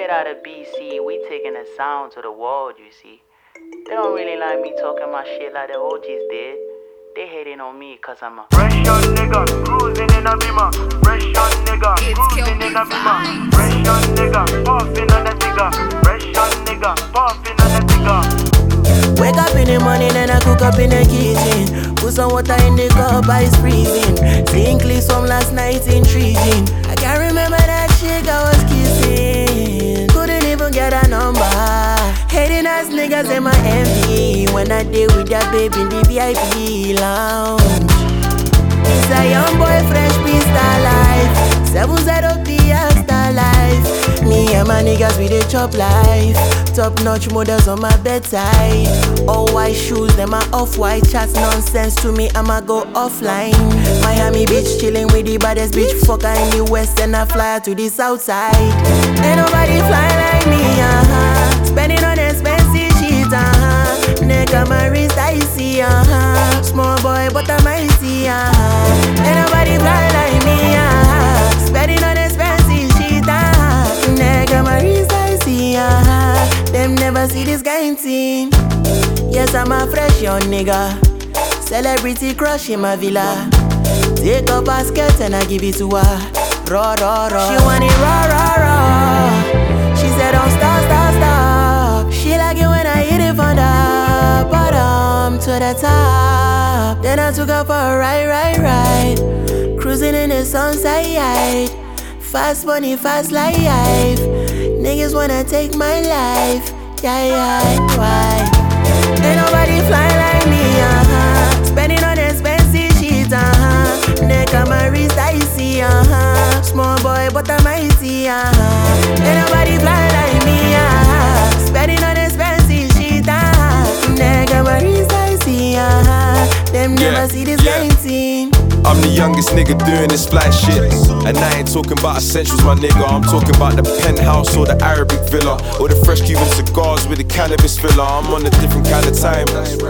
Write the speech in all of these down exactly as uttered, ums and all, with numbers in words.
Straight out of B C, we taking the sound to the world, you see. They don't really like me talking my shit like the O Gs did. They hating on me cause I'm a fresh young nigga, cruising in a beamer. Fresh young nigga, cruising in a beamer. Fresh young nigga, puffing on the cigar. Fresh young nigga, puffing on the cigar. Wake up in the morning and I cook up in the kitchen. Put some water in the cup, ice freezing. Seeing clips from last night, intriguing. I can't remember that chick I was kissing. Couldn't even get a number. Hating ass niggas in my M V. When I deal with that baby in the V I P lounge. It's a young boy, fresh pista life. seven zero P star life. Me and my niggas, we dey chop life. Top notch models on my bedside. All white shoes, them are off-white. Chats nonsense to me, I'ma go offline. Miami Beach, chilling with the baddest bitch. Fucker in the west and I fly to the south side. Ain't nobody fly like me, uh-huh. Spending on expensive shit, uh-huh. Neck on my wrist, I see, uh-huh. Small boy, but I'm icy, uh-huh. Ain't nobody fly like me, uh-huh. Spending on expensive shit, uh-huh. Neck on my wrist, I see, uh-huh. Them never see this kind thing. Yes, I'm a fresh young nigga. Celebrity crush in my villa. Take up her skirt and I give it to her. Raw, raw, raw. She want it raw, raw, raw. She said don't stop, stop, stop. She like it when I hit it from the bottom to the top. Then I took her for a ride, ride, ride. Cruising in the sunset. Fast money, fast life. Niggas wanna take my life. Yeah, yeah, why? Ain't nobody fly like me, uh-huh. Spending on expensive shit, uh-huh. Neck on my wrist, I see, uh-huh. Small boy, but I'm icy, uh-huh. Ain't nobody fly like me, uh-huh. Spending on expensive shit, uh-huh. Neck on my wrist, I see, uh-huh. Them yeah, never see this yeah. kind thing. I'm the youngest nigga doing this fly shit. And I ain't talking about essentials, my nigga. I'm talking about the penthouse or the Arabic villa, or the fresh Cuban cigars with the cannabis filler. I'm on a different kind of time.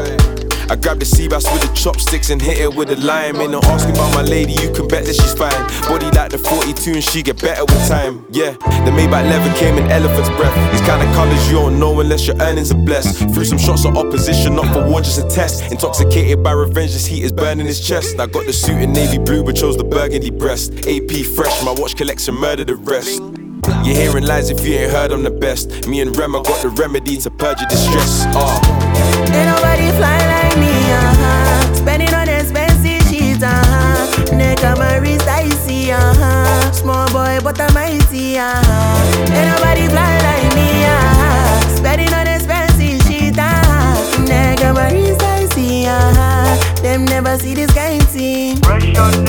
I grab the sea bass with the chopsticks and hit it with a lime. Ain't no asking about my lady, you can bet that she's fine. Body like the forty-two and she get better with time. Yeah, the Maybach leather came in elephant's breath. These kind of colors you don't know unless your earnings are blessed. Threw some shots of opposition, not for war, just a test. Intoxicated by revenge, this heat is burning his chest. I got the suit in navy blue but chose the burgundy breast. A P fresh, my watch collection murder the rest. You're hearing lies if you ain't heard I'm the best. Me and Rema got the remedy to purge your distress. uh. Ain't nobody fly like me, uh-huh. Spending on expensive shit, uh-huh. Neck on my wrist, I see, uh-huh. Small boy, but I'm icy, uh-huh. Ain't nobody fly like me, uh-huh. Spending on expensive shit, uh-huh. Neck on my wrist, I see, uh-huh. Them never see this kind thing. Fresh young